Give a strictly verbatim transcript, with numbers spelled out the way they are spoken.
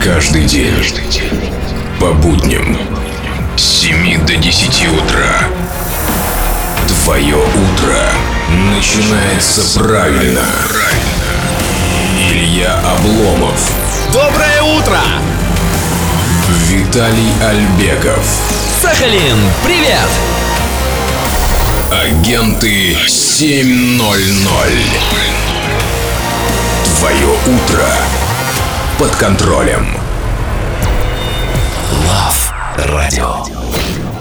Каждый день, каждый день, по будням, с семи до десяти утра. Твое утро начинается правильно. Илья Обломов. Доброе утро! Виталий Альбеков. Сахалин, привет! Агенты семь ноль ноль. Твое утро под контролем. Love Radio.